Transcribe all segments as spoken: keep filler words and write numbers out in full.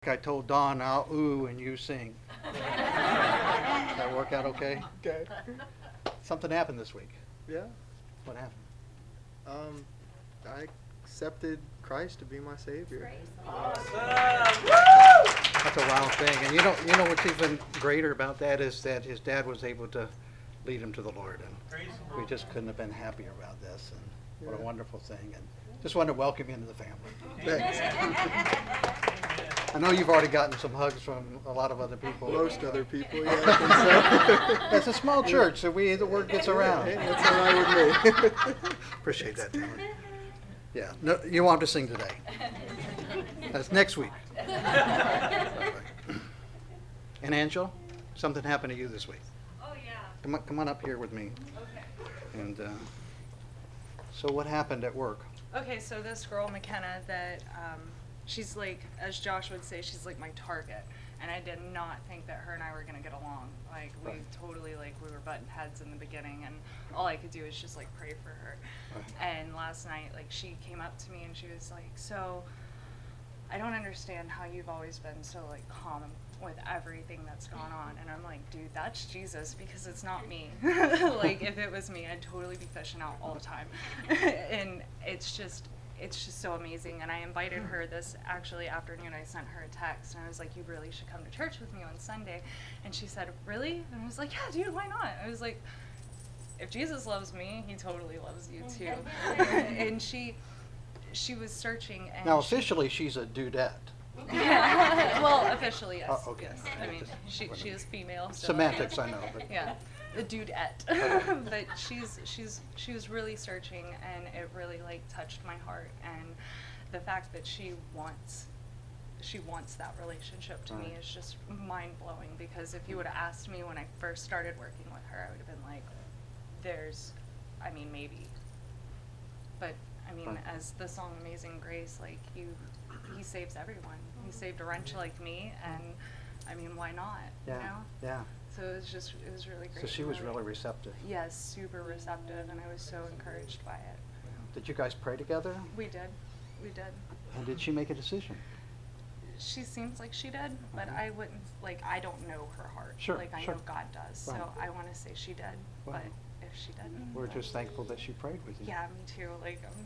I told Don, I'll ooh and you sing. Does that work out okay? Okay. Something happened this week. Yeah. What happened? Um, I accepted Christ to be my Savior. That's a wow thing. And you know, you know what's even greater about that is that his dad was able to lead him to the Lord, and we just couldn't have been happier about this. And what a Yeah. wonderful thing. And just wanted to welcome you into the family. Thanks. I know you've already gotten some hugs from a lot of other people. Most other people, yeah, I think so. It's a small church, so we the word gets around. Hey, that's all right with me. Appreciate that, Taylor. Yeah, no, you want to sing today. That's next week. And Angel, something happened to you this week. Oh, yeah. Come on, come on up here with me. Okay. And uh, so, what happened at work? Okay, so this girl, McKenna, that um, she's like, as Josh would say, she's like my target. And I did not think that her and I were going to get along. Like, we Right. totally, like, we were butting heads in the beginning, and all I could do was just, like, pray for her. Right. And last night, like, she came up to me and she was like, so, I don't understand how you've always been so, like, calm with everything that's gone on. And I'm like, dude, that's Jesus, because it's not me. Like, if it was me, I'd totally be fishing out all the time. And it's just, it's just so amazing. And I invited her this actually afternoon. I sent her a text and I was like, you really should come to church with me on Sunday. And she said, really? And I was like, yeah, dude, why not? I was like, if Jesus loves me, he totally loves you too. And she, she was searching. And Now, she- officially, she's a dudette. well, officially, yes. Oh, okay. Yes. I mean, she she is female. So Semantics, I know. But Yeah, the dudette. But she's she's she was really searching, and it really like touched my heart. And the fact that she wants she wants that relationship to me Right. is just mind blowing. Because if you would have asked me when I first started working with her, I would have been like, "There's, I mean, maybe." But I mean, Right. as the song "Amazing Grace," like you, he saves everyone. He saved a wrench like me, and I mean, why not? yeah, You know. yeah. So it was just, it was really great. So she and was really receptive. Yes, super receptive, and I was so encouraged by it. Did you guys pray together? We did, we did. And did she make a decision? She seems like she did, but Mhm. I wouldn't, like, I don't know her heart. Sure, Like, I sure. know God does, Right. so I want to say she did, Wow. but if she didn't. We're then- just thankful that she prayed with you. Yeah, me too, like, um.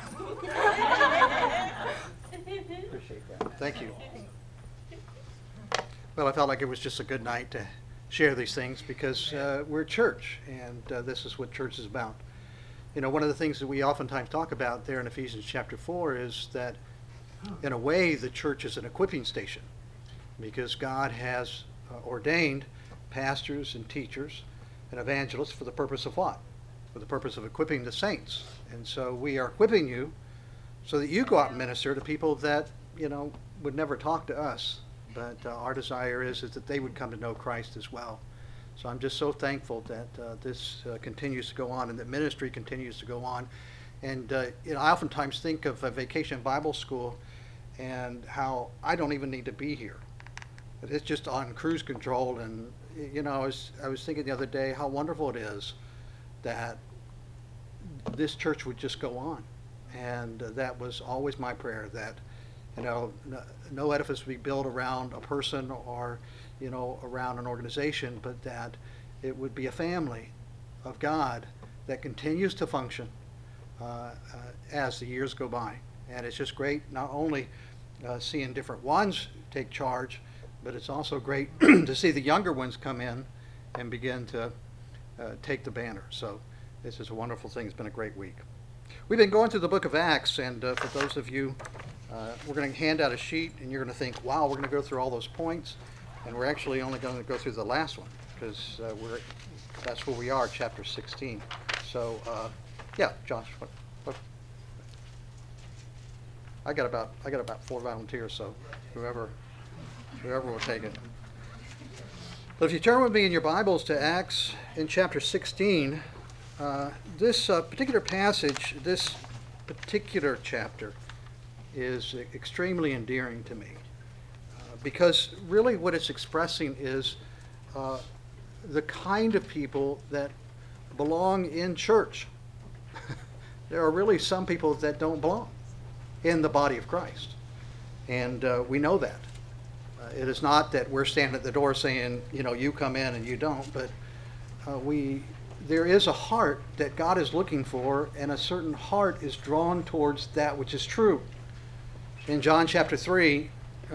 Appreciate that. Thank you. Well, I felt like it was just a good night to share these things because uh, we're a church, and uh, this is what church is about. You know, one of the things that we oftentimes talk about there in Ephesians chapter four is that, in a way, the church is an equipping station because God has uh, ordained pastors and teachers and evangelists for the purpose of what? For the purpose of equipping the saints. And so we are equipping you so that you go out and minister to people that, you know, would never talk to us. But uh, our desire is, is that they would come to know Christ as well. So I'm just so thankful that uh, this uh, continues to go on and that ministry continues to go on. And uh, you know, I oftentimes think of a Vacation Bible School and how I don't even need to be here. But it's just on cruise control. And y- you know, I was, I was thinking the other day how wonderful it is that this church would just go on. And uh, that was always my prayer, that you know, no, no edifice would be built around a person or, you know, around an organization, but that it would be a family of God that continues to function uh, uh, as the years go by. And it's just great not only uh, seeing different ones take charge, but it's also great to see the younger ones come in and begin to uh, take the banner. So this is a wonderful thing. It's been a great week. We've been going through the book of Acts, and uh, for those of you, uh, we're going to hand out a sheet, and you're going to think, wow, we're going to go through all those points, and we're actually only going to go through the last one, because uh, we're that's where we are, chapter sixteen. So, uh, yeah, Josh, what, what? I got about I got about four volunteers, so whoever whoever will take it. But if you turn with me in your Bibles to Acts in chapter sixteen, uh, this uh, particular passage, this particular chapter, is e- extremely endearing to me. Uh, because really what it's expressing is uh, the kind of people that belong in church. There are really some people that don't belong in the body of Christ. And uh, we know that. it is not that we're standing at the door saying, you know, you come in and you don't, but uh, we there is a heart that God is looking for, and a certain heart is drawn towards that which is true. In John chapter three, uh,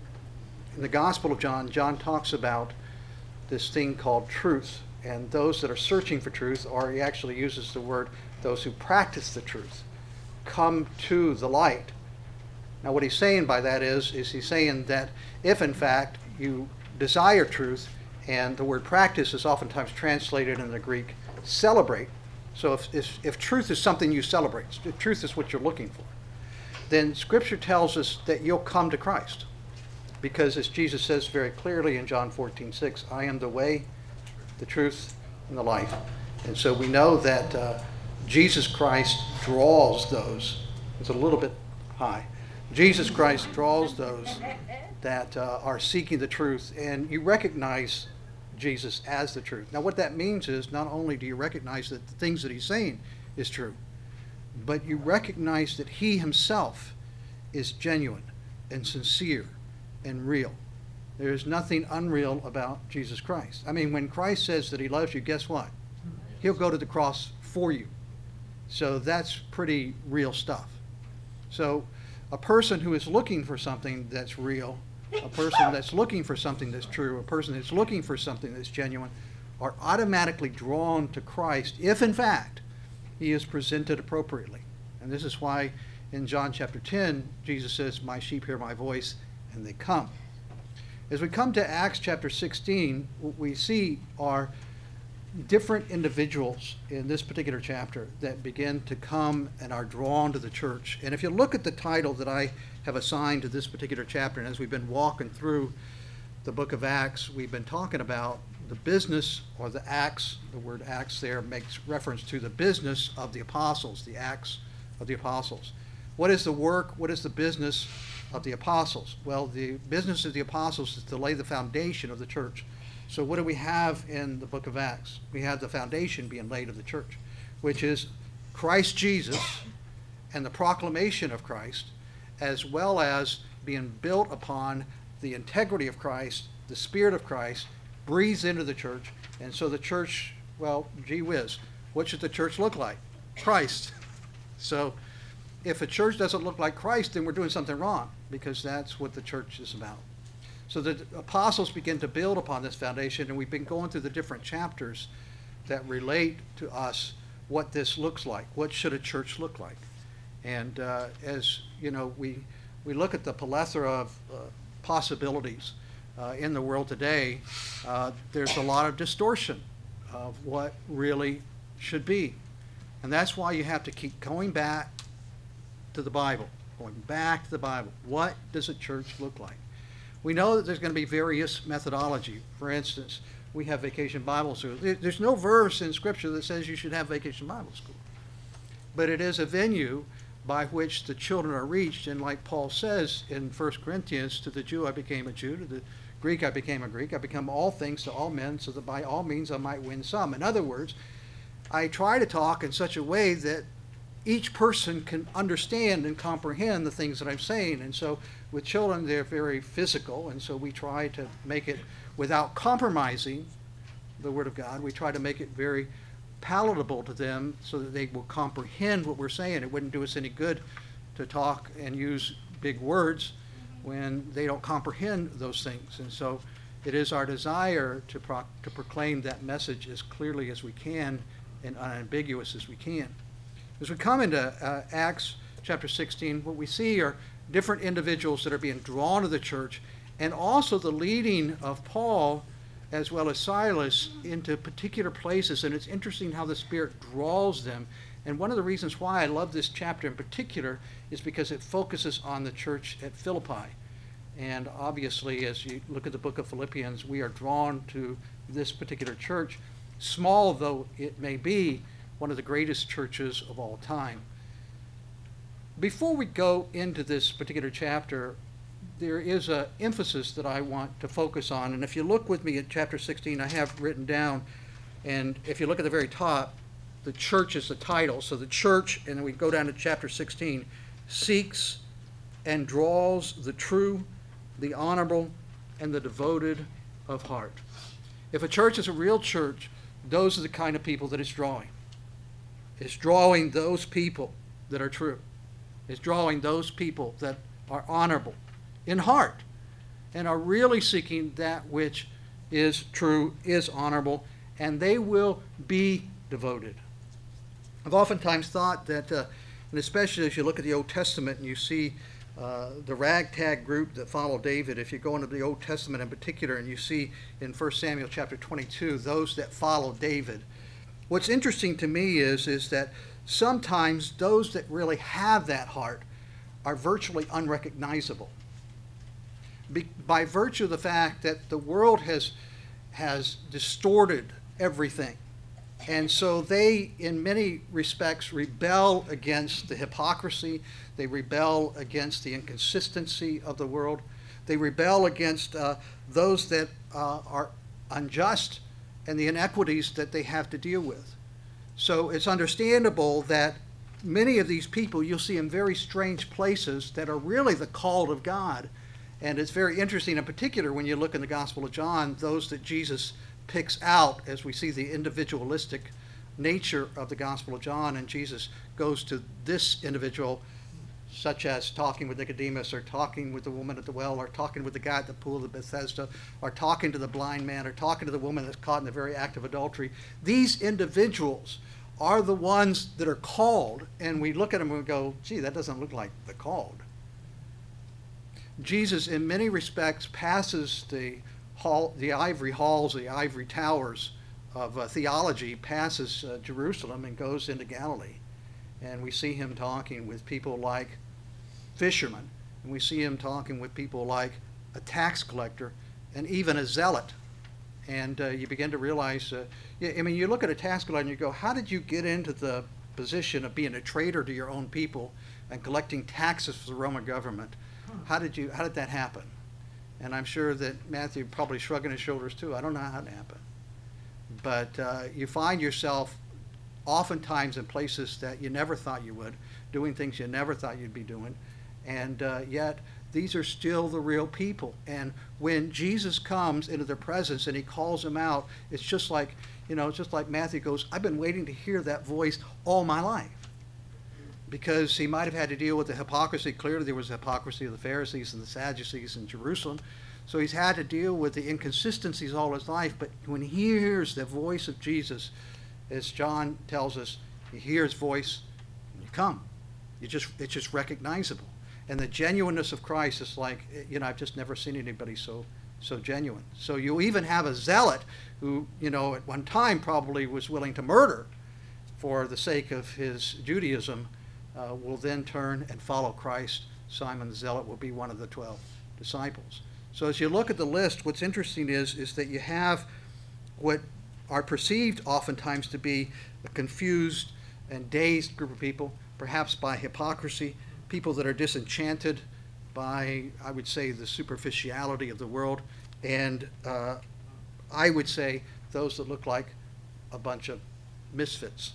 in the Gospel of John, John talks about this thing called truth, and those that are searching for truth, or he actually uses the word, those who practice the truth, come to the light. Now what he's saying by that is, is he's saying that if in fact you desire truth, and the word practice is oftentimes translated in the Greek celebrate. So if, if, if truth is something you celebrate, if truth is what you're looking for, then Scripture tells us that you'll come to Christ. Because as Jesus says very clearly in John fourteen six, I am the way, the truth, and the life. And so we know that uh, Jesus Christ draws those. It's a little bit high. Jesus Christ draws those that uh, are seeking the truth, and you recognize Jesus as the truth. Now what that means is not only do you recognize that the things that he's saying is true, but you recognize that he himself is genuine and sincere and real. There's nothing unreal about Jesus Christ. I mean, when Christ says that he loves you, guess what? He'll go to the cross for you. So that's pretty real stuff. So a person who is looking for something that's real, a person that's looking for something that's true, a person that's looking for something that's genuine, are automatically drawn to Christ if in fact he is presented appropriately. And this is why in John chapter ten, Jesus says, my sheep hear my voice and they come. As we come to Acts chapter sixteen, what we see are different individuals in this particular chapter that begin to come and are drawn to the church. And if you look at the title that I have assigned to this particular chapter, and as we've been walking through the book of Acts, we've been talking about the business, or the acts, the word acts there makes reference to the business of the apostles, the acts of the apostles. What is the work? What is the business of the apostles? Well, the business of the apostles is to lay the foundation of the church. So what do we have in the book of Acts? We have the foundation being laid of the church, which is Christ Jesus and the proclamation of Christ, as well as being built upon the integrity of Christ, the Spirit of Christ, breathes into the church. And so the church, well, gee whiz, what should the church look like? Christ. So if a church doesn't look like Christ, then we're doing something wrong, because that's what the church is about. So the apostles begin to build upon this foundation, and we've been going through the different chapters that relate to us what this looks like. What should a church look like? And uh, as you know, we we look at the plethora of uh, possibilities uh, in the world today. Uh, there's a lot of distortion of what really should be, and that's why you have to keep going back to the Bible, going back to the Bible. What does a church look like? We know that there's going to be various methodology. For instance, we have Vacation Bible School. There's no verse in Scripture that says you should have Vacation Bible School. But it is a venue by which the children are reached. And like Paul says in First Corinthians, to the Jew I became a Jew, to the Greek I became a Greek. I become all things to all men, so that by all means I might win some. In other words, I try to talk in such a way that each person can understand and comprehend the things that I'm saying. And so with children, they're very physical, and so we try to make it, without compromising the Word of God, we try to make it very palatable to them so that they will comprehend what we're saying. It wouldn't do us any good to talk and use big words when they don't comprehend those things. And so it is our desire to, pro- to proclaim that message as clearly as we can and unambiguous as we can. As we come into uh, Acts chapter sixteen, what we see are different individuals that are being drawn to the church, and also the leading of Paul as well as Silas into particular places. And it's interesting how the Spirit draws them. And one of the reasons why I love this chapter in particular is because it focuses on the church at Philippi. And obviously, as you look at the book of Philippians, we are drawn to this particular church, small though it may be, one of the greatest churches of all time. Before we go into this particular chapter, there is an emphasis that I want to focus on. And if you look with me at chapter sixteen, I have written down, and if you look at the very top, the church is the title. So the church, and then we go down to chapter sixteen, seeks and draws the true, the honorable, and the devoted of heart. If a church is a real church, those are the kind of people that it's drawing. It's drawing those people that are true. It's drawing those people that are honorable in heart and are really seeking that which is true, is honorable, and they will be devoted. I've oftentimes thought that, uh, and especially as you look at the Old Testament and you see uh, the ragtag group that followed David, if you go into the Old Testament in particular and you see in First Samuel chapter twenty-two, those that followed David, what's interesting to me is, is that sometimes those that really have that heart are virtually unrecognizable. Be, by virtue of the fact that the world has, has distorted everything. And so they, in many respects, rebel against the hypocrisy. They rebel against the inconsistency of the world. They rebel against uh, those that uh, are unjust and the inequities that they have to deal with. So it's understandable that many of these people you'll see in very strange places that are really the called of God. And it's very interesting in particular when you look in the Gospel of John, those that Jesus picks out as we see the individualistic nature of the Gospel of John, and Jesus goes to this individual, such as talking with Nicodemus, or talking with the woman at the well, or talking with the guy at the pool of Bethesda, or talking to the blind man, or talking to the woman that's caught in the very act of adultery. These individuals are the ones that are called, and we look at them and we go, gee, that doesn't look like the called. Jesus, in many respects, passes the hall, the ivory halls, the ivory towers of uh, theology, passes uh, Jerusalem and goes into Galilee. And we see him talking with people like fishermen, and we see him talking with people like a tax collector and even a zealot. And uh, you begin to realize, uh, yeah, I mean, you look at a tax collector and you go, how did you get into the position of being a traitor to your own people and collecting taxes for the Roman government? How did you? How did that happen? And I'm sure that Matthew probably shrugging his shoulders too. I don't know how it happened. But uh, you find yourself oftentimes in places that you never thought you would, doing things you never thought you'd be doing, and uh, yet these are still the real people. And when Jesus comes into their presence and he calls them out, it's just like, you know, it's just like Matthew goes, I've been waiting to hear that voice all my life. Because he might have had to deal with the hypocrisy. Clearly there was hypocrisy of the Pharisees and the Sadducees in Jerusalem. So he's had to deal with the inconsistencies all his life. But when he hears the voice of Jesus, as John tells us, you hear his voice and you come. You just, it's just recognizable. And the genuineness of Christ is like, you know, I've just never seen anybody so so genuine. So you even have a zealot who, you know, at one time probably was willing to murder for the sake of his Judaism, Uh, will then turn and follow Christ. Simon the Zealot will be one of the twelve disciples. So as you look at the list, what's interesting is, is that you have what are perceived oftentimes to be a confused and dazed group of people, perhaps by hypocrisy, people that are disenchanted by, I would say, the superficiality of the world, and uh, I would say those that look like a bunch of misfits.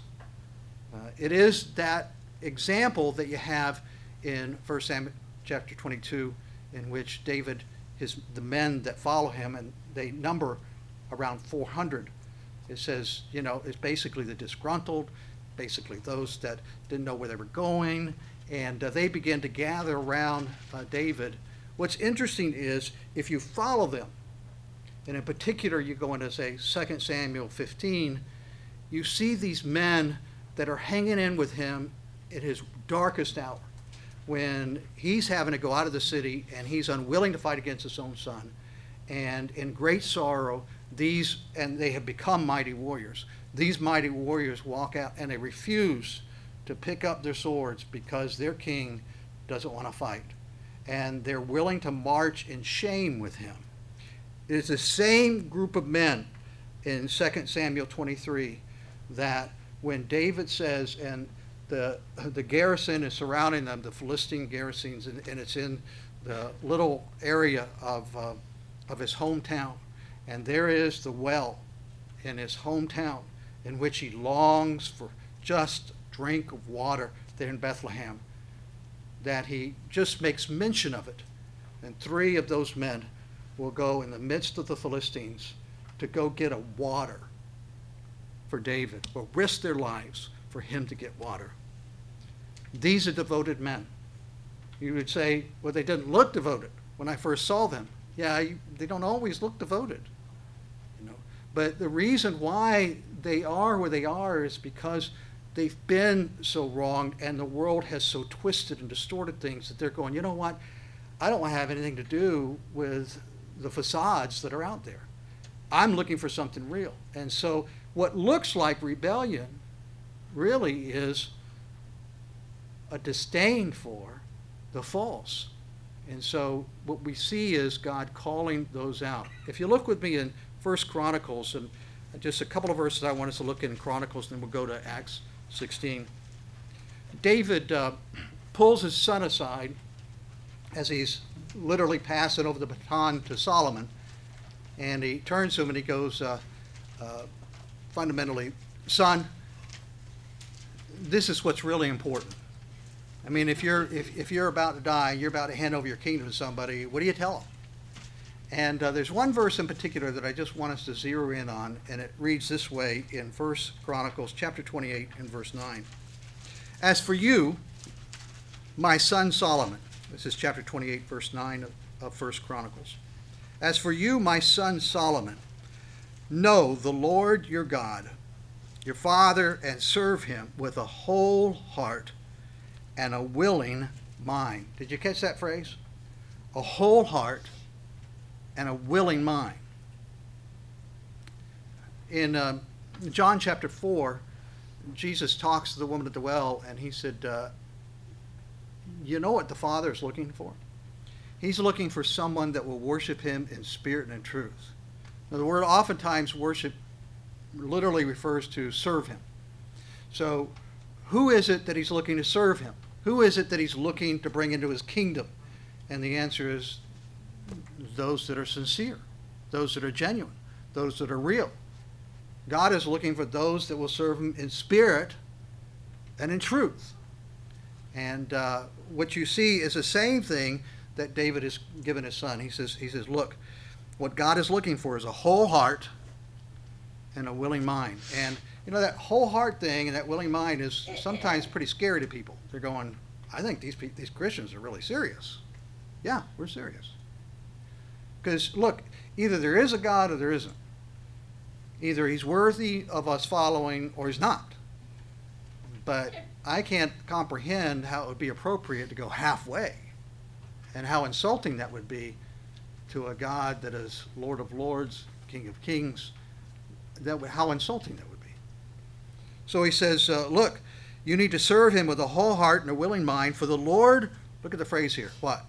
Uh, it is that example that you have in First Samuel chapter twenty-two, in which David, his the men that follow him, and they number around four hundred. It says, you know, it's basically the disgruntled, basically those that didn't know where they were going, and uh, they begin to gather around uh, David. What's interesting is, if you follow them, and in particular you go into, say, Second Samuel fifteen, you see these men that are hanging in with him in his darkest hour, when he's having to go out of the city and he's unwilling to fight against his own son. And in great sorrow, these, and they have become mighty warriors, these mighty warriors walk out and they refuse to pick up their swords because their king doesn't want to fight. And they're willing to march in shame with him. It is the same group of men in Second Samuel twenty-three that when David says, and The, the garrison is surrounding them, the Philistine garrisons, and, and it's in the little area of, uh, of his hometown. And there is the well in his hometown in which he longs for just a drink of water there in Bethlehem, that he just makes mention of it. And three of those men will go in the midst of the Philistines to go get a water for David, will risk their lives for him to get water. These are devoted men. You would say, well, they didn't look devoted when I first saw them. Yeah, you, they don't always look devoted. You know, but the reason why they are where they are is because they've been so wronged, and the world has so twisted and distorted things that they're going, you know what? I don't want to have anything to do with the facades that are out there. I'm looking for something real. And so what looks like rebellion really is a disdain for the false. And so what we see is God calling those out. If you look with me in First Chronicles, and just a couple of verses I want us to look in Chronicles, and then we'll go to Acts sixteen. David uh, pulls his son aside as he's literally passing over the baton to Solomon, and he turns to him and he goes, uh, uh, fundamentally, son, this is what's really important. I mean, if you're if, if you're about to die, you're about to hand over your kingdom to somebody, what do you tell them? And uh, there's one verse in particular that I just want us to zero in on, and it reads this way in First Chronicles chapter twenty-eight and verse nine. As for you, my son Solomon, this is chapter twenty-eight, verse nine of, of First Chronicles. As for you, my son Solomon, know the Lord your God, your Father, and serve him with a whole heart and a willing mind. Did you catch that phrase? A whole heart and a willing mind. In uh, John chapter four, Jesus talks to the woman at the well, and he said, uh, you know what the Father is looking for? He's looking for someone that will worship him in spirit and in truth. Now, the word oftentimes worship literally refers to serve him. So who is it that he's looking to serve him? Who is it that he's looking to bring into his kingdom? And the answer is those that are sincere, those that are genuine, those that are real. God is looking for those that will serve him in spirit and in truth. And uh, what you see is the same thing that David has given his son. He says, he says, look, what God is looking for is a whole heart and a willing mind. And you know, that whole heart thing and that willing mind is sometimes pretty scary to people. They're going, I think these these Christians are really serious. Yeah, we're serious. Because look, either there is a God or there isn't. Either he's worthy of us following or he's not. But I can't comprehend how it would be appropriate to go halfway, and how insulting that would be to a God that is Lord of Lords, King of Kings. That would, how insulting that would be. So he says, uh, look, you need to serve him with a whole heart and a willing mind, for the Lord, look at the phrase here, what?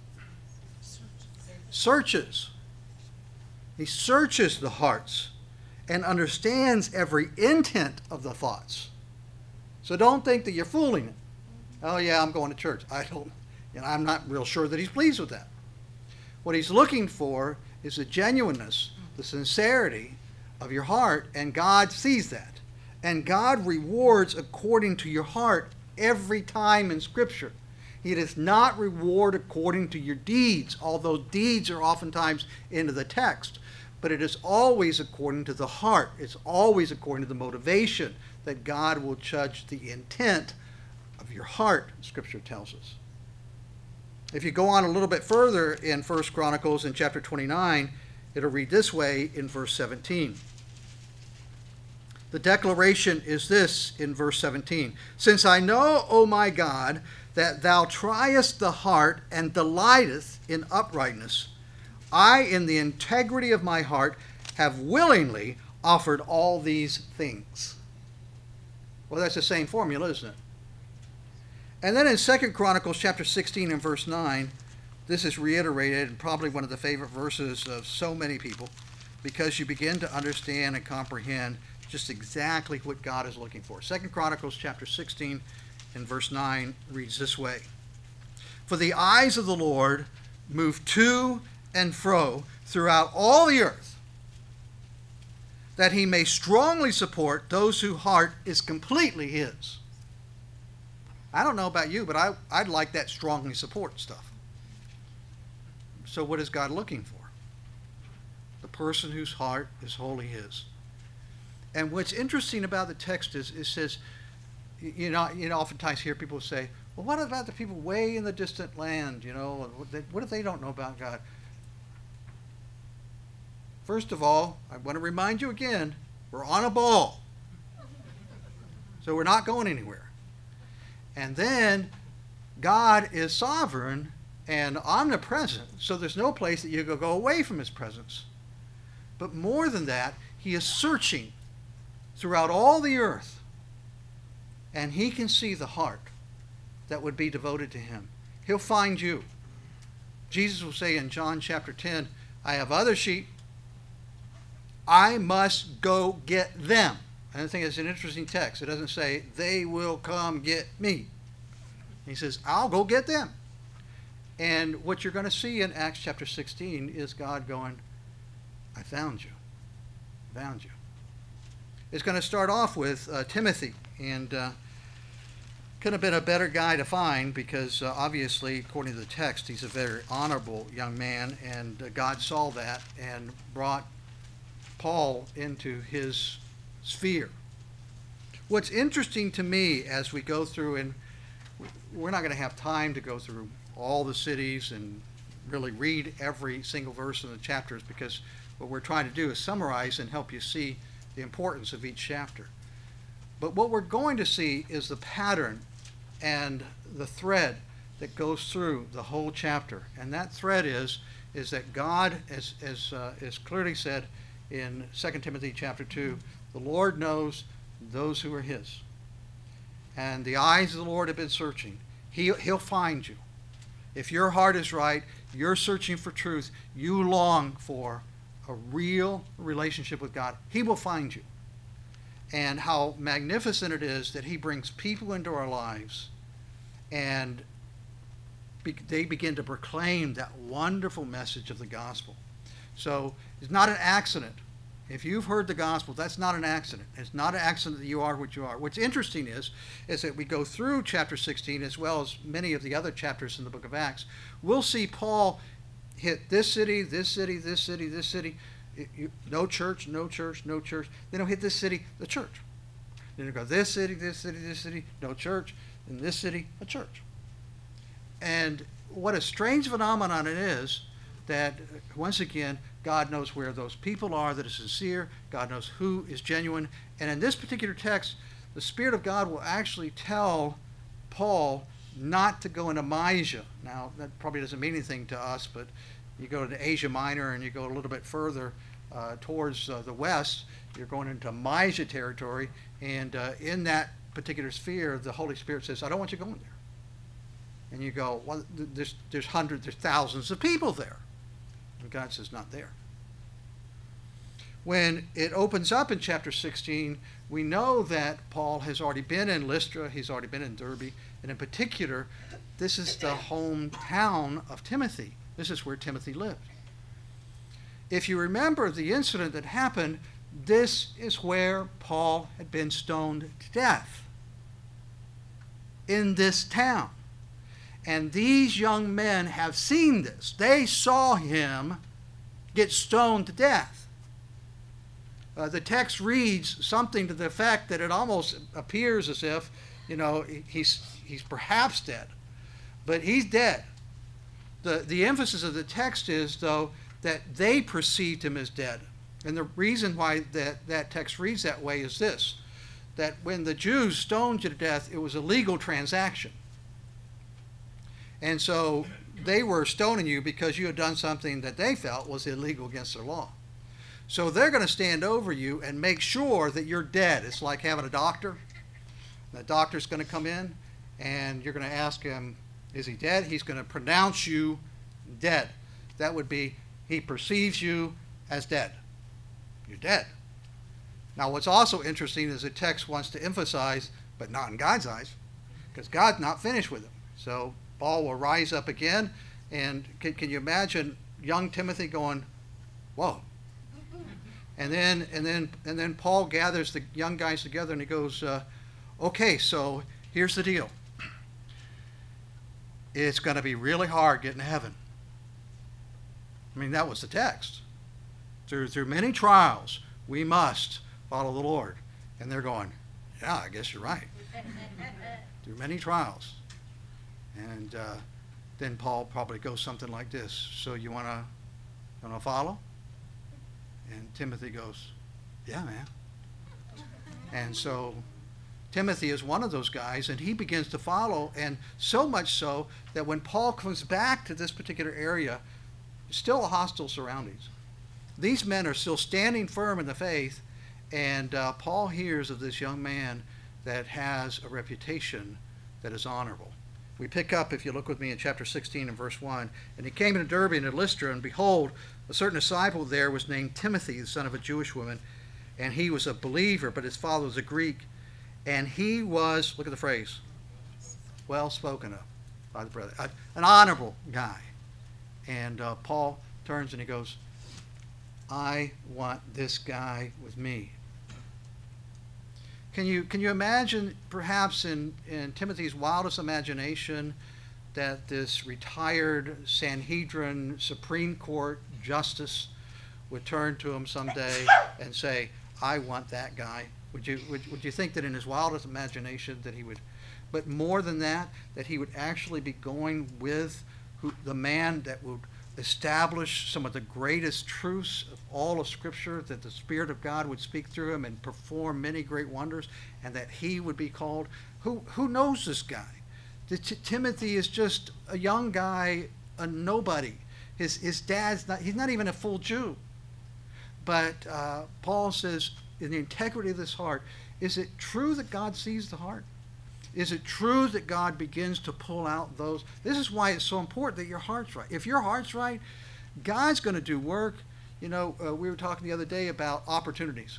Searches. He searches the hearts and understands every intent of the thoughts. So don't think that you're fooling him. Oh yeah, I'm going to church. I don't, you know, I'm not real sure that he's pleased with that. What he's looking for is the genuineness, the sincerity of your heart, and God sees that. And God rewards according to your heart every time in Scripture. He does not reward according to your deeds, although deeds are oftentimes into the text. But it is always according to the heart. It's always according to the motivation that God will judge the intent of your heart, Scripture tells us. If you go on a little bit further in First Chronicles in chapter twenty-nine, it'll read this way in verse seventeen. The declaration is this in verse seventeen. Since I know, O my God, that thou triest the heart and delightest in uprightness, I, in the integrity of my heart, have willingly offered all these things. Well, that's the same formula, isn't it? And then in Second Chronicles chapter sixteen and verse nine, this is reiterated, and probably one of the favorite verses of so many people, because you begin to understand and comprehend just exactly what God is looking for. Second Chronicles chapter sixteen and verse nine reads this way. For the eyes of the Lord move to and fro throughout all the earth, that he may strongly support those whose heart is completely his. I don't know about you, but I, I'd like that strongly support stuff. So what is God looking for? person whose heart is wholly his. And what's interesting about the text is it says, you know, you know, oftentimes hear people say, well, what about the people way in the distant land, you know, what if they don't know about God? First of all, I want to remind you again, we're on a ball. So we're not going anywhere. And then God is sovereign and omnipresent, so there's no place that you can go away from his presence. But more than that, he is searching throughout all the earth, and he can see the heart that would be devoted to him. He'll find you. Jesus will say in John chapter ten, I have other sheep. I must go get them. And I think it's an interesting text. It doesn't say, they will come get me. He says, I'll go get them. And what you're going to see in Acts chapter sixteen is God going, I found you. Found you. It's going to start off with uh, Timothy. And uh, could have been a better guy to find because uh, obviously, according to the text, he's a very honorable young man. And uh, God saw that and brought Paul into his sphere. What's interesting to me as we go through, and we're not going to have time to go through all the cities and really read every single verse in the chapters, because what we're trying to do is summarize and help you see the importance of each chapter. But what we're going to see is the pattern and the thread that goes through the whole chapter. And that thread is, is that God, as, as, uh, is clearly said in Second Timothy chapter two, the Lord knows those who are his. And the eyes of the Lord have been searching. He, he'll find you. If your heart is right, you're searching for truth, you long for a real relationship with God, he will find you. And how magnificent it is that he brings people into our lives and be, they begin to proclaim that wonderful message of the gospel. So it's not an accident. If you've heard the gospel, that's not an accident. It's not an accident that you are what you are. What's interesting is, is that we go through chapter sixteen as well as many of the other chapters in the book of Acts. We'll see Paul hit this city, this city, this city, this city. It, you, no church, no church, no church. Then he'll hit this city, the church. Then he'll go this city, this city, this city, no church. In this city, a church. And what a strange phenomenon it is that, once again, God knows where those people are that are sincere. God knows who is genuine. And in this particular text, the Spirit of God will actually tell Paul not to go into Mysia. Now, that probably doesn't mean anything to us, but you go to Asia Minor and you go a little bit further uh, towards uh, the west, you're going into Mysia territory. And uh, in that particular sphere, the Holy Spirit says, I don't want you going there. And you go, well, there's, there's hundreds, there's thousands of people there. And God says, not there. When it opens up in chapter sixteen, we know that Paul has already been in Lystra, he's already been in Derbe, and in particular, this is the hometown of Timothy. This is where Timothy lived. If you remember the incident that happened, this is where Paul had been stoned to death. In this town. And these young men have seen this. They saw him get stoned to death. Uh, the text reads something to the effect that it almost appears as if, you know, he's, he's perhaps dead. But he's dead. The, the emphasis of the text is, though, that they perceived him as dead. And the reason why that, that text reads that way is this, that when the Jews stoned you to death, it was a legal transaction. And so they were stoning you because you had done something that they felt was illegal against their law. So they're going to stand over you and make sure that you're dead. It's like having a doctor. The doctor's going to come in and you're going to ask him, is he dead? He's going to pronounce you dead. That would be, he perceives you as dead. You're dead. Now what's also interesting is the text wants to emphasize, but not in God's eyes, because God's not finished with him. So Paul will rise up again, and can, can you imagine young Timothy going, whoa. And then, and then, and then Paul gathers the young guys together and he goes, uh, okay, so here's the deal. It's going to be really hard getting to heaven. I mean, that was the text. through, through many trials, we must follow the Lord. And they're going, yeah, I guess you're right. Through many trials. And uh, then Paul probably goes something like this. So you want to want to follow? And Timothy goes, yeah, man. And so Timothy is one of those guys, and he begins to follow, and so much so that when Paul comes back to this particular area, still a hostile surroundings. These men are still standing firm in the faith, and uh, Paul hears of this young man that has a reputation that is honorable. We pick up, if you look with me, in chapter sixteen and verse one. And he came into Derbe and Lystra, and behold, a certain disciple there was named Timothy, the son of a Jewish woman, and he was a believer, but his father was a Greek. And he was, look at the phrase, well spoken of by the brother, an honorable guy. And uh, Paul turns and he goes, I want this guy with me. Can you can you imagine, perhaps in, in Timothy's wildest imagination, that this retired Sanhedrin Supreme Court justice would turn to him someday and say, I want that guy? Would you would, would you think that in his wildest imagination that he would, but more than that, that he would actually be going with who, the man that would establish some of the greatest truths of all of Scripture, that the Spirit of God would speak through him and perform many great wonders, and that he would be called? Who who knows this guy? The, T- Timothy is just a young guy, a nobody. His his dad's not, he's not even a full Jew. But uh, Paul says, in the integrity of this heart, is it true that God sees the heart? Is it true that God begins to pull out those? This is why it's so important that your heart's right. If your heart's right, God's going to do work. You know, uh, we were talking the other day about opportunities.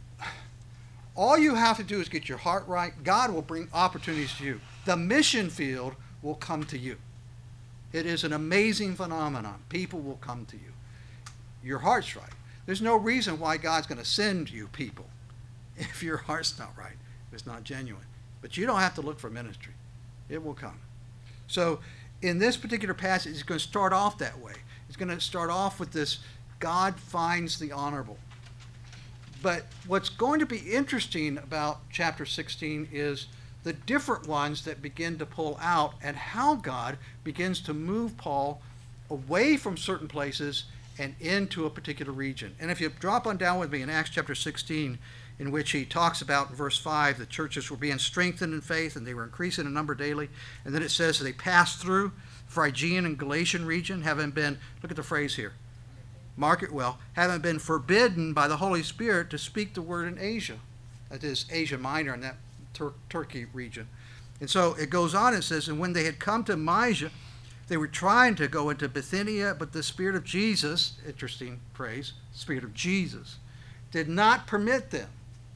All you have to do is get your heart right. God will bring opportunities to you. The mission field will come to you. It is an amazing phenomenon. People will come to you. Your heart's right. There's no reason why God's going to send you people if your heart's not right, if it's not genuine. But you don't have to look for ministry. It will come. So in this particular passage, it's going to start off that way. It's going to start off with this, God finds the honorable. But what's going to be interesting about chapter sixteen is the different ones that begin to pull out, and how God begins to move Paul away from certain places and into a particular region. And if you drop on down with me in Acts chapter sixteen, in which he talks about in verse five, the churches were being strengthened in faith and they were increasing in number daily. And then it says they passed through Phrygian and Galatian region, having been, look at the phrase here, mark it well, having been forbidden by the Holy Spirit to speak the word in Asia. That is Asia Minor, in that Tur- Turkey region. And so it goes on and says, and when they had come to Mysia, they were trying to go into Bithynia, but the Spirit of Jesus, interesting phrase, Spirit of Jesus, did not permit them.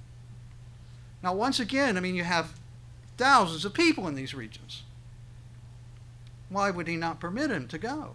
Now, once again, I mean, you have thousands of people in these regions. Why would he not permit him to go?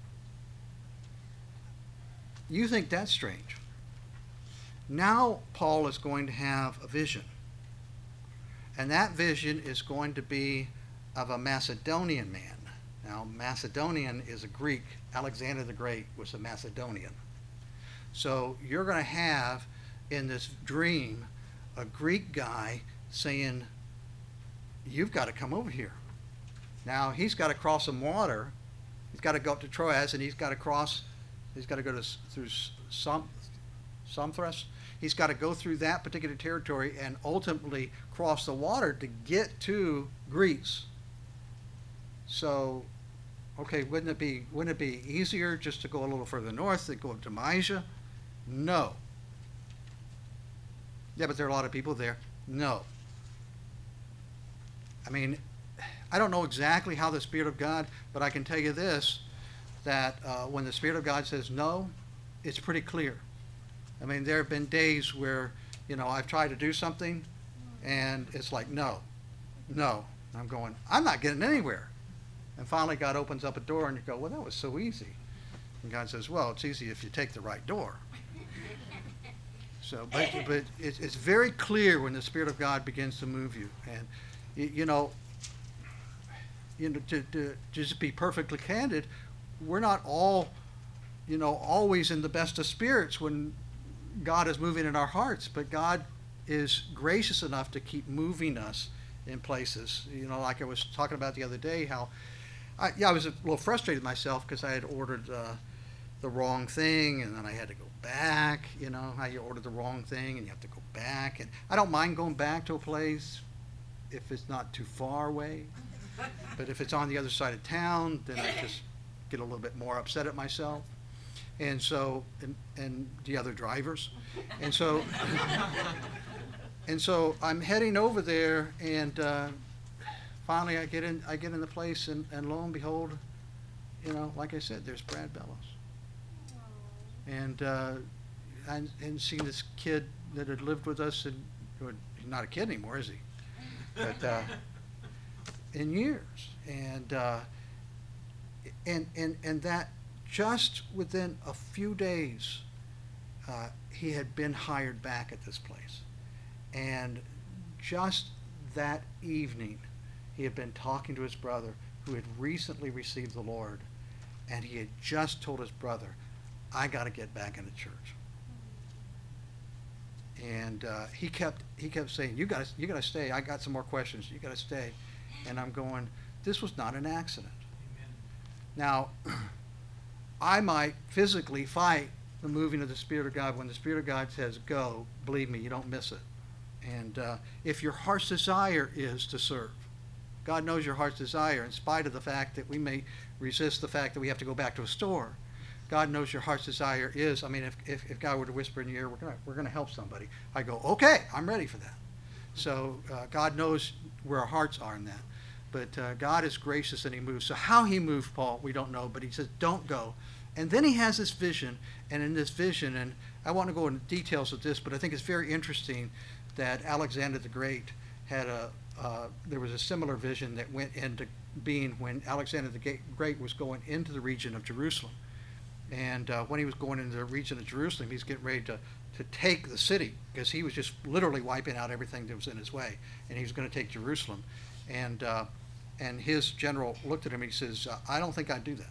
You think that's strange. Now, Paul is going to have a vision. And that vision is going to be of a Macedonian man. Now, Macedonian is a Greek. Alexander the Great was a Macedonian. So you're going to have in this dream a Greek guy saying, you've got to come over here. Now, he's got to cross some water. He's got to go up to Troas, and he's got to cross, he's got to go to, through Som, Samothrace. He's got to go through that particular territory and ultimately cross the water to get to Greece. So, okay, wouldn't it be wouldn't it be easier just to go a little further north, to go up to Mysia? No. Yeah, but there are a lot of people there. No. I mean, I don't know exactly how the Spirit of God, but I can tell you this, that uh, when the Spirit of God says no, it's pretty clear. I mean, there have been days where, you know, I've tried to do something, and it's like, no, no. I'm going, I'm not getting anywhere. And finally God opens up a door, and you go, well, that was so easy. And God says, well, it's easy if you take the right door. So, but, but it's, it's very clear when the Spirit of God begins to move you. And, you, you know, you know, to, to just be perfectly candid, we're not all you know, always in the best of spirits when God is moving in our hearts, but God is gracious enough to keep moving us in places. You know, like I was talking about the other day, how I, yeah, I was a little frustrated myself because I had ordered uh, the wrong thing, and then I had to go back. You know, how you ordered the wrong thing and you have to go back. And I don't mind going back to a place if it's not too far away, but if it's on the other side of town, then I just get a little bit more upset at myself. And so, and, and the other drivers. And so, and so I'm heading over there, and uh, finally I get in, I get in the place, and, and lo and behold, you know, like I said, there's Brad Bellows. And, uh, and, and seeing this kid that had lived with us, and or, he's not a kid anymore, is he? But, uh, in years. And, uh, and, and, and that, just within a few days, uh, he had been hired back at this place. And just that evening, he had been talking to his brother who had recently received the Lord. And he had just told his brother, I got to get back into church. And uh, he kept he kept saying, you got you got to stay. I got some more questions. You got to stay. And I'm going, this was not an accident. Amen. Now, I might physically fight the moving of the Spirit of God. When the Spirit of God says go, believe me, you don't miss it. And uh, if your heart's desire is to serve, God knows your heart's desire, in spite of the fact that we may resist the fact that we have to go back to a store. God knows your heart's desire is, I mean, if, if, if God were to whisper in your ear, we're going we're gonna help somebody, I go, okay, I'm ready for that. So uh, God knows where our hearts are in that. But uh, God is gracious and he moves. So how he moved Paul, we don't know, but he says, don't go. And then he has this vision, and in this vision, and I want to go into details of this, but I think it's very interesting that Alexander the Great had a, uh, there was a similar vision that went into being when Alexander the Great was going into the region of Jerusalem. And uh, when he was going into the region of Jerusalem, he's getting ready to, to take the city, because he was just literally wiping out everything that was in his way, and he was going to take Jerusalem. And uh, and his general looked at him and he says, uh, I don't think I'd do that.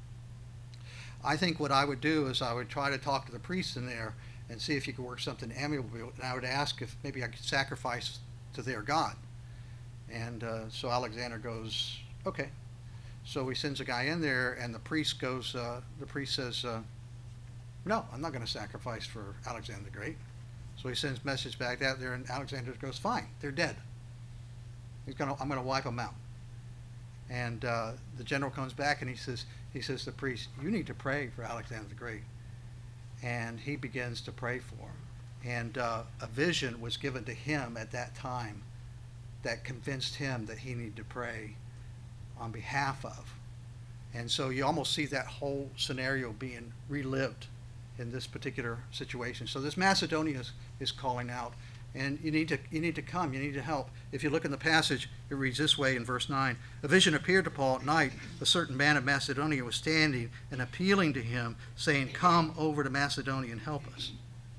I think what I would do is I would try to talk to the priests in there and see if you could work something amiable, and I would ask if maybe I could sacrifice to their God. And uh, so Alexander goes, okay. So he sends a guy in there, and the priest goes, uh, the priest says, uh, no, I'm not going to sacrifice for Alexander the Great. So he sends a message back out there, and Alexander goes, fine, they're dead. He's gonna, I'm going to wipe them out. And uh, the general comes back, and he says, he says to the priest, you need to pray for Alexander the Great. And he begins to pray for him. And uh, a vision was given to him at that time that convinced him that he needed to pray on behalf of. And so you almost see that whole scenario being relived in this particular situation. So this Macedonia is, is calling out, and you need to you need to come, you need to help. If you look in the passage, it reads this way in verse nine. A vision appeared to Paul at night. A certain man of Macedonia was standing and appealing to him, saying, come over to Macedonia and help us.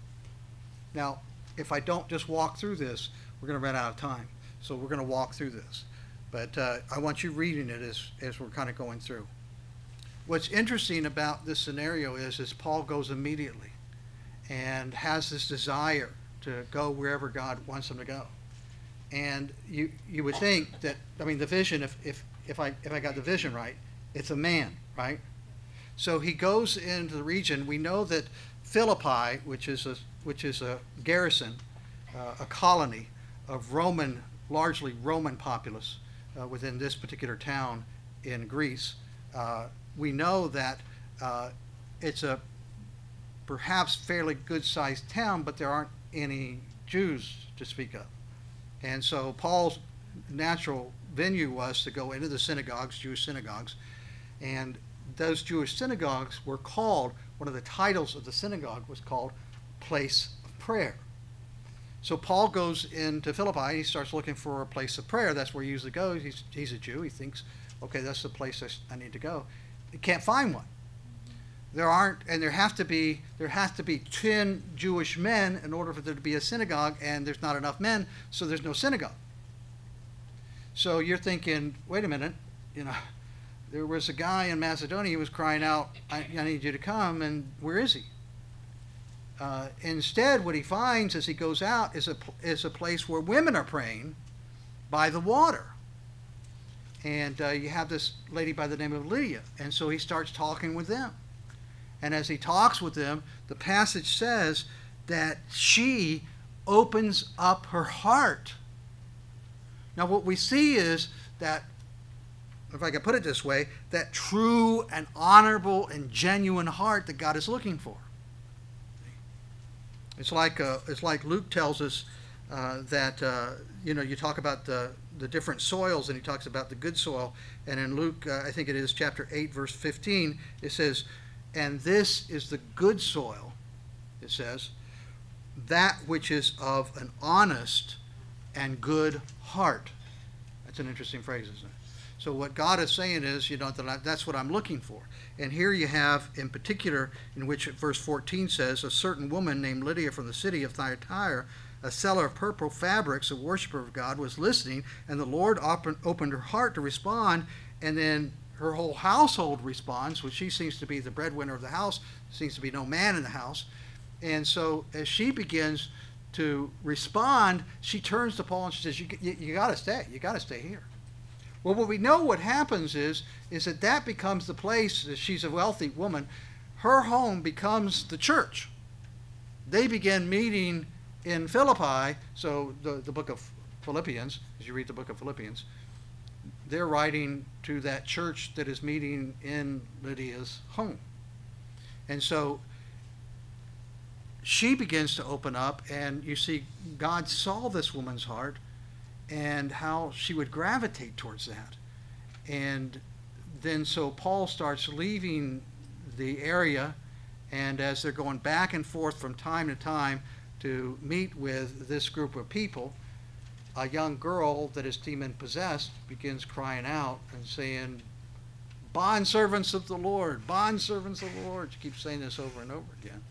Now, if I don't just walk through this, we're going to run out of time. So we're going to walk through this. But uh, I want you reading it as, as we're kind of going through. What's interesting about this scenario is, is Paul goes immediately and has this desire to go wherever God wants him to go. And you you would think that, I mean, the vision, if, if, if, I, if I got the vision right, it's a man, right? So he goes into the region. We know that Philippi, which is a, which is a garrison, uh, a colony of Roman, largely Roman populace, Uh, within this particular town in Greece, uh, we know that uh, it's a perhaps fairly good-sized town, but there aren't any Jews to speak of. And so Paul's natural venue was to go into the synagogues, Jewish synagogues, and those Jewish synagogues were called, one of the titles of the synagogue was called Place of Prayer. So Paul goes into Philippi, he starts looking for a place of prayer. That's where he usually goes. He's, he's a Jew. He thinks, okay, that's the place I, I need to go. He can't find one. There aren't, and there have to be, there has to be ten Jewish men in order for there to be a synagogue, and there's not enough men, so there's no synagogue. So you're thinking, wait a minute, you know, there was a guy in Macedonia who was crying out, I, I need you to come, and where is he? Uh, instead, what he finds as he goes out is a, is a place where women are praying by the water. And uh, you have this lady by the name of Lydia. And so he starts talking with them. And as he talks with them, the passage says that she opens up her heart. Now what we see is that, if I can put it this way, that true and honorable and genuine heart that God is looking for. It's like uh, it's like Luke tells us uh, that uh, you know, you talk about the the different soils, and he talks about the good soil. And in Luke, uh, I think it is chapter eight, verse fifteen, it says, "And this is the good soil," it says, "that which is of an honest and good heart." That's an interesting phrase, isn't it? So what God is saying is, you know, that I, that's what I'm looking for. And here you have, in particular, in which verse fourteen says, "A certain woman named Lydia from the city of Thyatira, a seller of purple fabrics, a worshiper of God, was listening, and the Lord open, opened her heart to respond." And then her whole household responds, which she seems to be the breadwinner of the house, seems to be no man in the house. And so as she begins to respond, she turns to Paul and she says, you, you, you got to stay. You got to stay here. Well, what we know what happens is, is that that becomes the place. She's a wealthy woman. Her home becomes the church. They begin meeting in Philippi. So the, the book of Philippians, as you read the book of Philippians, they're writing to that church that is meeting in Lydia's home. And so she begins to open up, and you see God saw this woman's heart and how she would gravitate towards that. And then so Paul starts leaving the area, and as they're going back and forth from time to time to meet with this group of people, a young girl that is demon possessed begins crying out and saying, "Bond servants of the Lord, bond servants of the Lord." She keeps saying this over and over again.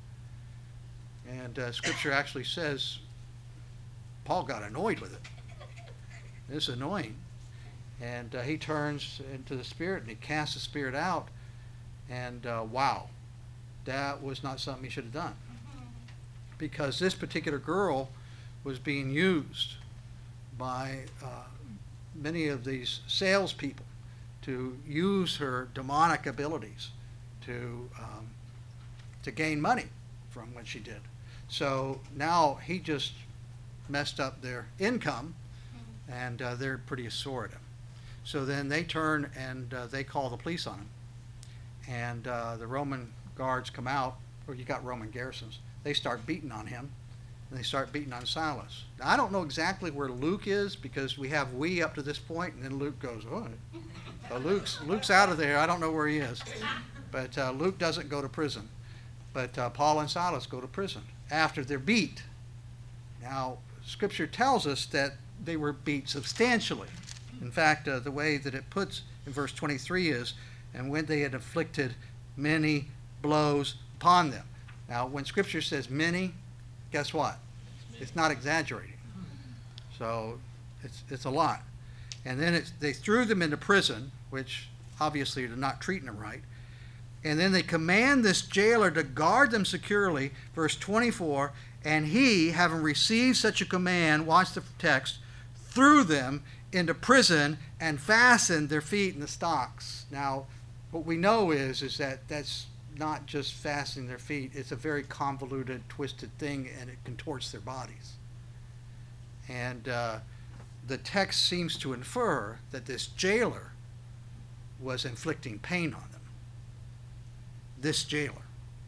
And uh, scripture actually says Paul got annoyed with it. It's annoying. And uh, he turns into the spirit and he casts the spirit out. And uh, wow, that was not something he should have done. Because this particular girl was being used by uh, many of these salespeople to use her demonic abilities to um, to gain money from what she did. So now he just messed up their income, and uh, they're pretty sore at him. So then they turn and uh, they call the police on him. And uh, the Roman guards come out, or you got Roman garrisons. They start beating on him, and they start beating on Silas. Now, I don't know exactly where Luke is, because we have we up to this point, and then Luke goes, oh. So Luke's, Luke's out of there. I don't know where he is. But uh, Luke doesn't go to prison. But uh, Paul and Silas go to prison after they're beat. Now, Scripture tells us that they were beat substantially. In fact, uh, the way that it puts in verse twenty-three is, "And when they had inflicted many blows upon them." Now, when Scripture says many, guess what? It's not exaggerating. So it's it's a lot. And then it's, they threw them into prison, which obviously they're not treating them right. And then they command this jailer to guard them securely. Verse twenty-four, "And he, having received such a command," watch the text, "threw them into prison and fastened their feet in the stocks." Now, what we know is, is that that's not just fastening their feet. It's a very convoluted, twisted thing, and it contorts their bodies. And uh, the text seems to infer that this jailer was inflicting pain on them. This jailer.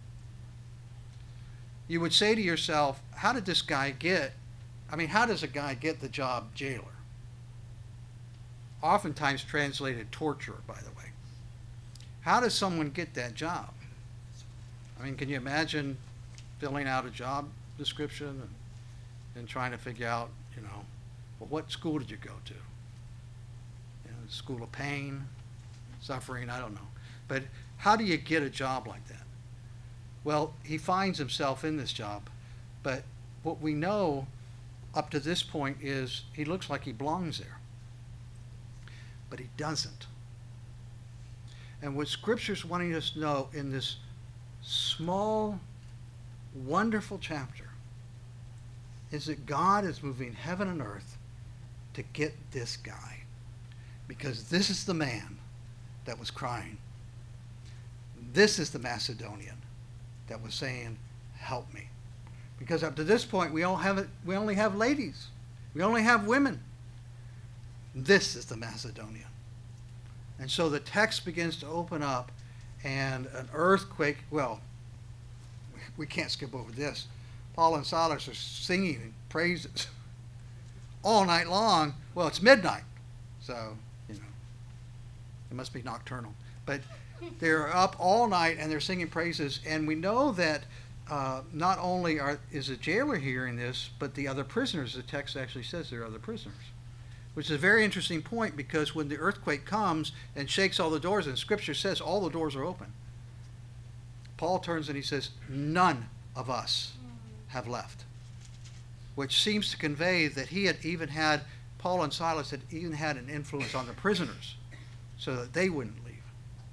You would say to yourself, how did this guy get, I mean, how does a guy get the job jailer? Oftentimes translated torturer, by the way. How does someone get that job? I mean, can you imagine filling out a job description and, and trying to figure out, you know, well, what school did you go to? You know, school of pain, suffering, I don't know. But how do you get a job like that? Well, he finds himself in this job, but what we know up to this point is he looks like he belongs there. But he doesn't. And what Scripture's wanting us to know in this small, wonderful chapter is that God is moving heaven and earth to get this guy. Because this is the man that was crying. This is the Macedonian that was saying, help me. Because up to this point, we, all have, we only have ladies. We only have women. This is the Macedonian. And so the text begins to open up, and an earthquake, well, we can't skip over this. Paul and Silas are singing praises all night long. Well, it's midnight, so, you know, it must be nocturnal. But they're up all night, and they're singing praises, and we know that uh, not only are, is the jailer hearing this, but the other prisoners. The text actually says there are other prisoners, which is a very interesting point, because when the earthquake comes and shakes all the doors, and Scripture says all the doors are open, Paul turns and he says, none of us have left, which seems to convey that he had even had, Paul and Silas had even had an influence on the prisoners so that they wouldn't leave.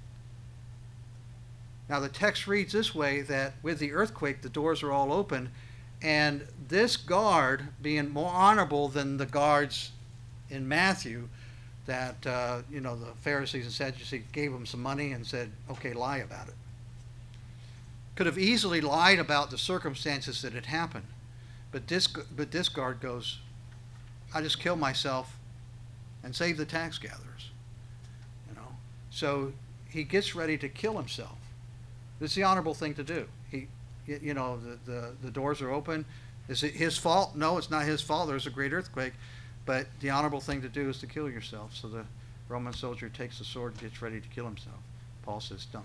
Now the text reads this way, that with the earthquake the doors are all open, and this guard, being more honorable than the guards in Matthew, that uh, you know, the Pharisees and Sadducees gave him some money and said, okay, lie about it, could have easily lied about the circumstances that had happened. But this, but this guard goes, I just kill myself and save the tax gatherers. You know, so he gets ready to kill himself. This is the honorable thing to do. He, you know, the, the, the doors are open. Is it his fault? No, it's not his fault. There's a great earthquake. But the honorable thing to do is to kill yourself. So the Roman soldier takes the sword and gets ready to kill himself. Paul says, don't.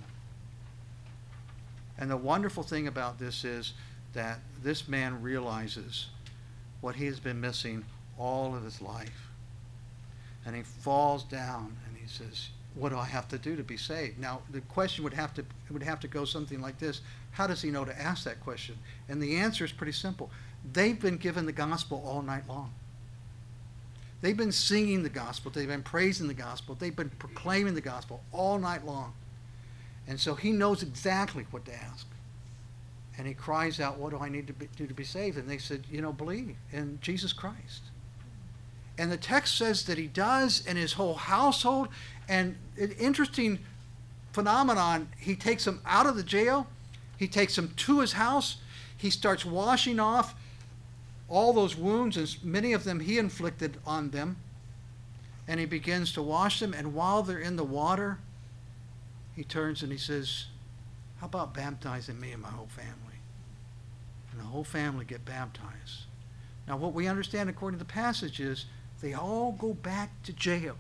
And the wonderful thing about this is that this man realizes what he has been missing all of his life. And he falls down and he says, what do I have to do to be saved? Now, the question would have to would have to go something like this. How does he know to ask that question? And the answer is pretty simple. They've been given the gospel all night long. They've been singing the gospel. They've been praising the gospel. They've been proclaiming the gospel all night long. And so he knows exactly what to ask. And he cries out, what do I need to be, do to be saved? And they said, you know, believe in Jesus Christ. And the text says that he does, and his whole household. And an interesting phenomenon, he takes them out of the jail. He takes them to his house. He starts washing off all those wounds, and many of them he inflicted on them. And he begins to wash them. And while they're in the water, he turns and he says, how about baptizing me and my whole family? And the whole family get baptized. Now what we understand according to the passage is they all go back to jail.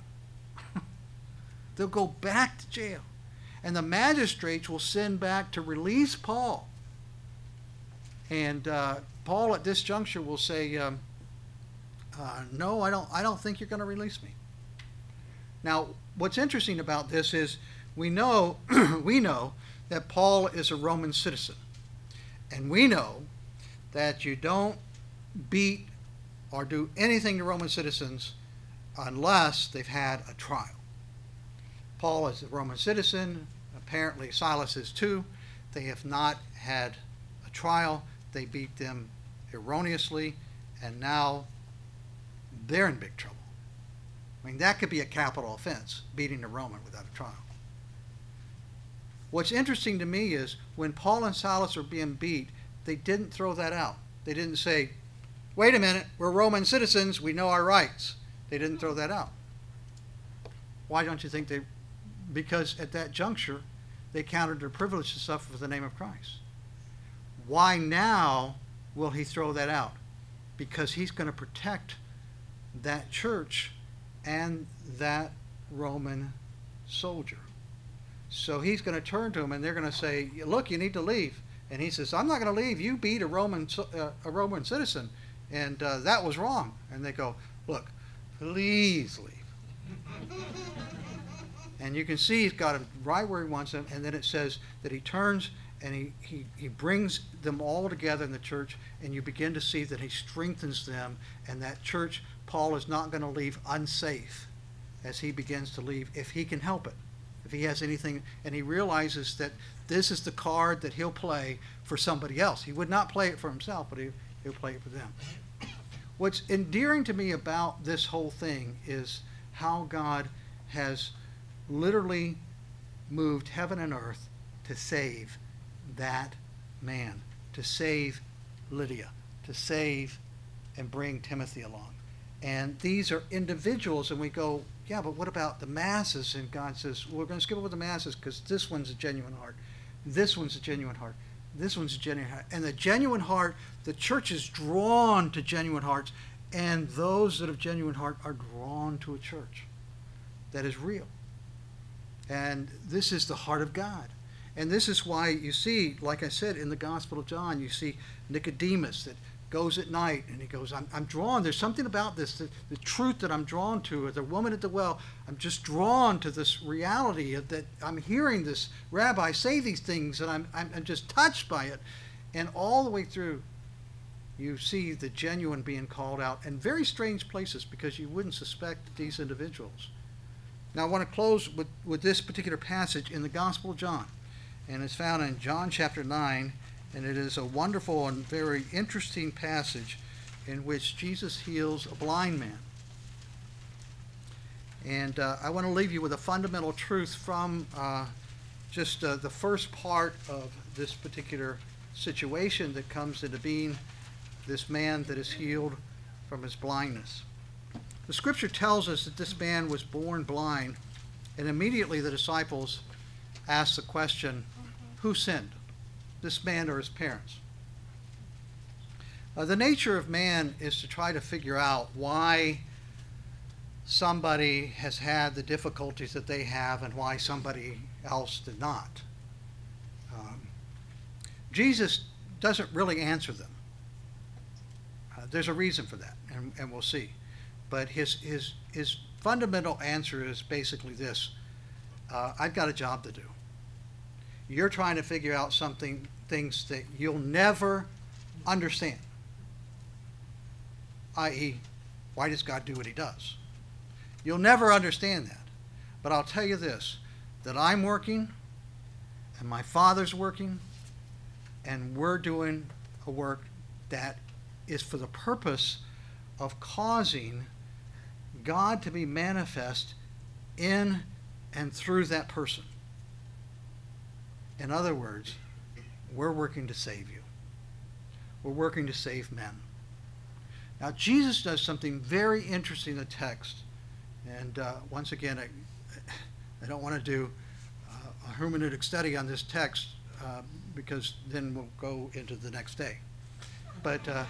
They'll go back to jail. And the magistrates will send back to release Paul. And uh, Paul at this juncture will say, um, uh, no, I don't, I don't think you're going to release me. Now, what's interesting about this is we know, we know that Paul is a Roman citizen. And we know that you don't beat or do anything to Roman citizens unless they've had a trial. Paul is a Roman citizen. Apparently Silas is too. They have not had a trial. They beat them erroneously, and now they're in big trouble. I mean, that could be a capital offense, beating a Roman without a trial. What's interesting to me is when Paul and Silas are being beat, they didn't throw that out. They didn't say, wait a minute, we're Roman citizens, we know our rights. They didn't throw that out. Why don't you think they, because at that juncture, they counted their privilege to suffer for the name of Christ. Why now will he throw that out? Because he's going to protect that church and that Roman soldier. So he's going to turn to him and they're going to say, look, you need to leave. And he says, I'm not going to leave. You beat a Roman, uh, a Roman citizen, and uh, that was wrong. And they go, look, please leave. And you can see he's got him right where he wants him. And then it says that he turns and he, he, he brings them all together in the church, and you begin to see that he strengthens them. And that church, Paul is not going to leave unsafe as he begins to leave, if he can help it. If he has anything, and he realizes that this is the card that he'll play for somebody else. He would not play it for himself, but he, he'll play it for them. What's endearing to me about this whole thing is how God has literally moved heaven and earth to save that man, to save Lydia, to save and bring Timothy along. And these are individuals, and we go, yeah, but what about the masses? And God says, well, we're going to skip over the masses because this one's a genuine heart. This one's a genuine heart. This one's a genuine heart. And the genuine heart, the church is drawn to genuine hearts, and those that have genuine heart are drawn to a church that is real. And this is the heart of God. And this is why you see, like I said, in the Gospel of John, you see Nicodemus that goes at night and he goes, I'm, I'm drawn. There's something about this, the, the truth that I'm drawn to, or the woman at the well, I'm just drawn to this reality of that I'm hearing this rabbi say these things, and I'm, I'm, I'm just touched by it. And all the way through, you see the genuine being called out in very strange places because you wouldn't suspect these individuals. Now I want to close with, with this particular passage in the Gospel of John. And it's found in John chapter nine, and it is a wonderful and very interesting passage in which Jesus heals a blind man. And uh, I want to leave you with a fundamental truth from uh, just uh, the first part of this particular situation that comes into being, this man that is healed from his blindness. The scripture tells us that this man was born blind, and immediately the disciples asked the question, who sinned, this man or his parents? Uh, the nature of man is to try to figure out why somebody has had the difficulties that they have and why somebody else did not. Um, Jesus doesn't really answer them. Uh, there's a reason for that, and, and we'll see. But his, his, his fundamental answer is basically this. Uh, I've got a job to do. You're trying to figure out something, things that you'll never understand. that is, why does God do what he does? You'll never understand that. But I'll tell you this, that I'm working, and my Father's working, and we're doing a work that is for the purpose of causing God to be manifest in and through that person. In other words, we're working to save you. We're working to save men. Now, Jesus does something very interesting in the text. And uh, once again, I, I don't want to do uh, a hermeneutic study on this text uh, because then we'll go into the next day. But, uh,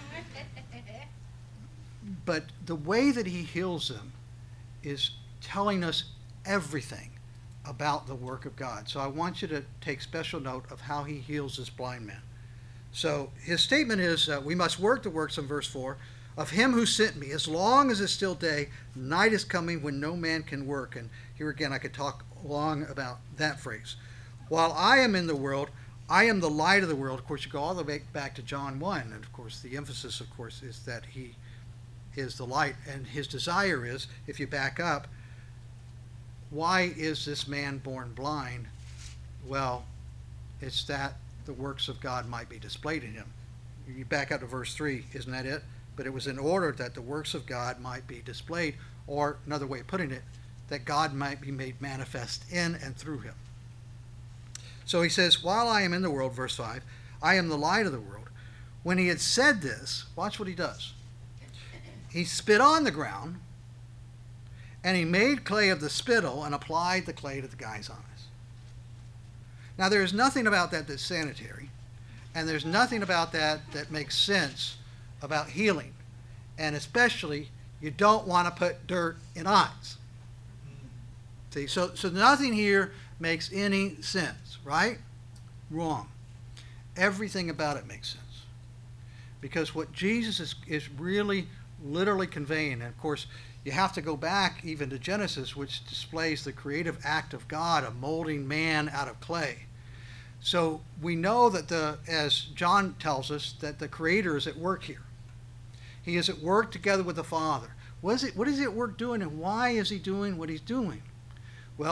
but the way that he heals them is telling us everything about the work of God. So I want you to take special note of how he heals this blind man. So his statement is, uh, we must work the works, in verse four, of him who sent me. As long as it's still day, night is coming when no man can work. And here again, I could talk long about that phrase. While I am in the world, I am the light of the world. Of course, you go all the way back to John one. And of course, the emphasis, of course, is that he is the light. And his desire is, if you back up, why is this man born blind? Well, it's that the works of God might be displayed in him. You back up to verse three, isn't that it? But it was in order that the works of God might be displayed, or another way of putting it, that God might be made manifest in and through him. So he says, while I am in the world, verse five, I am the light of the world. When he had said this, watch what he does. He spit on the ground, and he made clay of the spittle and applied the clay to the guy's eyes. Now, there is nothing about that that's sanitary, and there's nothing about that that makes sense about healing. And especially, you don't want to put dirt in eyes. See, so, so nothing here makes any sense, right? Wrong. Everything about it makes sense. Because what Jesus is, is really literally conveying, and of course, you have to go back even to Genesis, which displays the creative act of God of molding man out of clay. So we know that, the, as John tells us, that the Creator is at work here. He is at work together with the Father. What is, it, what is he at work doing, and why is he doing what he's doing? Well,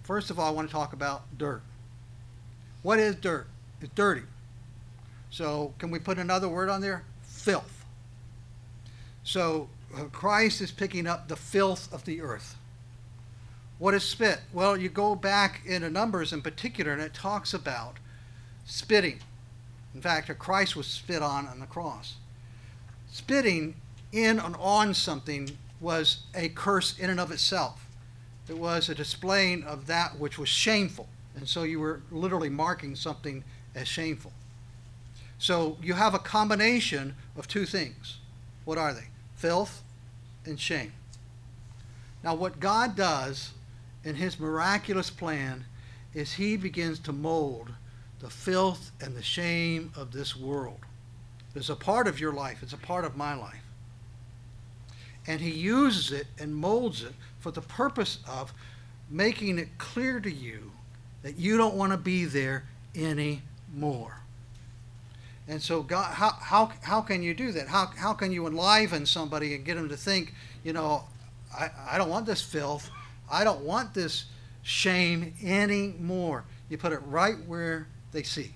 First of all, I want to talk about dirt. What is dirt? It's dirty. So can we put another word on there? Filth. So uh, Christ is picking up the filth of the earth. What is spit? Well, you go back into Numbers in particular, and it talks about spitting. In fact, Christ was spit on on the cross. Spitting in and on something was a curse in and of itself. It was a displaying of that which was shameful. And so you were literally marking something as shameful. So you have a combination of two things. What are they? Filth and shame. Now what God does in his miraculous plan is he begins to mold the filth and the shame of this world. It's a part of your life. It's a part of my life. And he uses it and molds it for the purpose of making it clear to you that you don't want to be there anymore. And so God, how, how, how can you do that? How, how can you enliven somebody and get them to think, you know, I, I don't want this filth. I don't want this shame anymore. You put it right where they see.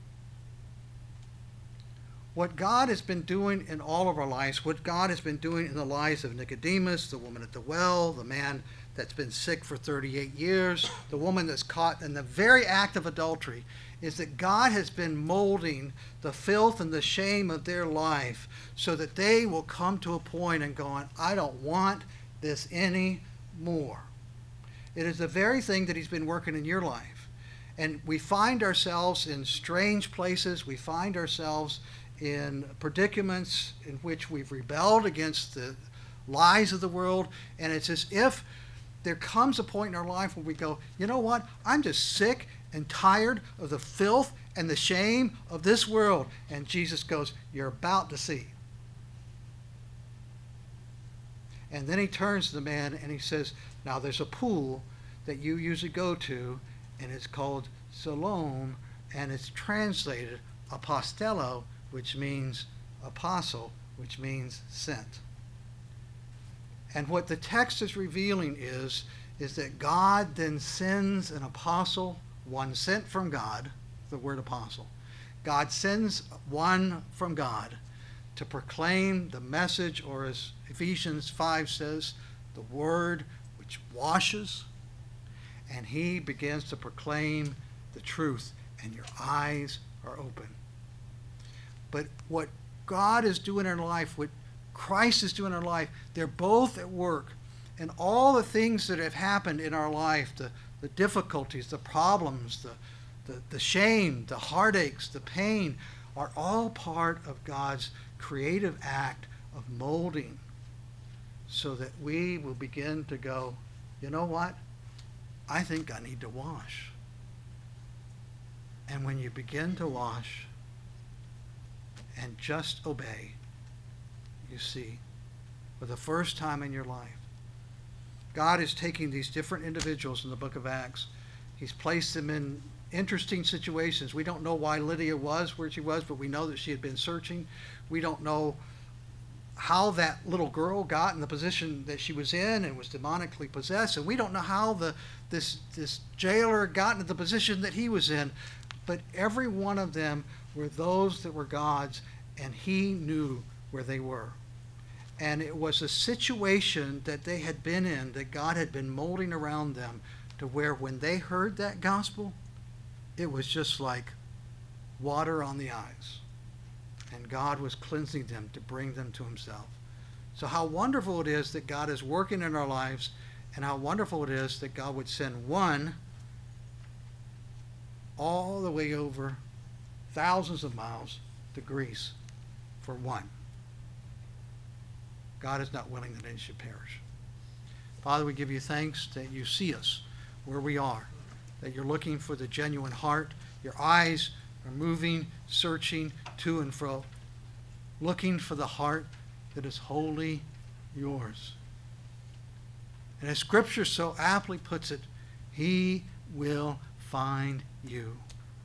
What God has been doing in all of our lives, what God has been doing in the lives of Nicodemus, the woman at the well, the man that's been sick for thirty-eight years, the woman that's caught in the very act of adultery, is that God has been molding the filth and the shame of their life so that they will come to a point and going, I don't want this anymore. It is the very thing that he's been working in your life. And we find ourselves in strange places. We find ourselves in predicaments in which we've rebelled against the lies of the world. And it's as if there comes a point in our life where we go, you know what? I'm just sick and tired of the filth and the shame of this world. And Jesus goes, you're about to see. And then he turns to the man and he says, now there's a pool that you usually go to, and it's called Siloam, and it's translated apostello, which means apostle, which means sent. And what the text is revealing is, is that God then sends an apostle, one sent from God, the word apostle. God sends one from God to proclaim the message, or as Ephesians five says, the word which washes, and he begins to proclaim the truth, and your eyes are open. But what God is doing in our life, what Christ is doing in our life, they're both at work. And all the things that have happened in our life, the, the difficulties, the problems, the, the, the shame, the heartaches, the pain, are all part of God's creative act of molding so that we will begin to go, you know what? I think I need to wash. And when you begin to wash and just obey, you see, for the first time in your life, God is taking these different individuals in the book of Acts. He's placed them in interesting situations. We don't know why Lydia was where she was, but we know that she had been searching. We don't know how that little girl got in the position that she was in and was demonically possessed. And we don't know how the this this jailer got into the position that he was in. But every one of them were those that were God's, and he knew where they were. And it was a situation that they had been in, that God had been molding around them, to where when they heard that gospel, it was just like water on the eyes. And God was cleansing them to bring them to himself. So how wonderful it is that God is working in our lives, and how wonderful it is that God would send one all the way over thousands of miles to Greece for one. God is not willing that any should perish. Father, we give you thanks that you see us where we are, that you're looking for the genuine heart. Your eyes are moving, searching to and fro, looking for the heart that is wholly yours. And as Scripture so aptly puts it, he will find you.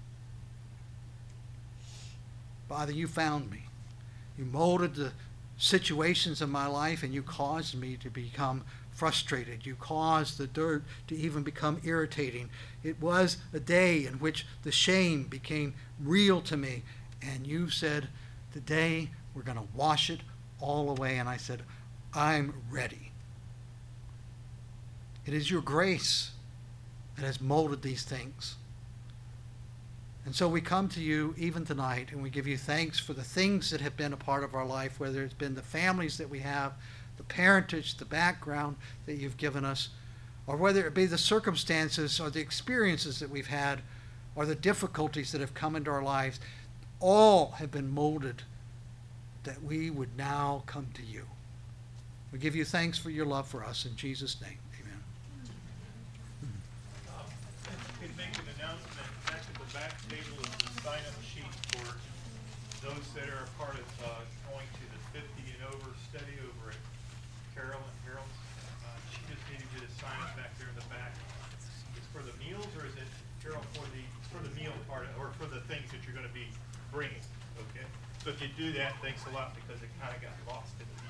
Father, you found me. You molded the situations of my life, and you caused me to become frustrated. You caused the dirt to even become irritating. It was a day in which the shame became real to me. And you said, today we're going to wash it all away. And I said, I'm ready. It is your grace that has molded these things. And so we come to you even tonight, and we give you thanks for the things that have been a part of our life, whether it's been the families that we have, the parentage, the background that you've given us, or whether it be the circumstances or the experiences that we've had, or the difficulties that have come into our lives. All have been molded that we would now come to you. We give you thanks for your love for us in Jesus' name. Amen. Could make an announcement. Back at the back table is the sign-up sheet for those that are a part of uh, going to the fifty and over study over at Carol and Harold's. Uh, she just needed you to sign up back there in the back. It's for the meals, or is it, Carol, for the for the meal part, or for the things that you're going to be bringing? Okay. So if you do that, thanks a lot, because it kind of got lost in the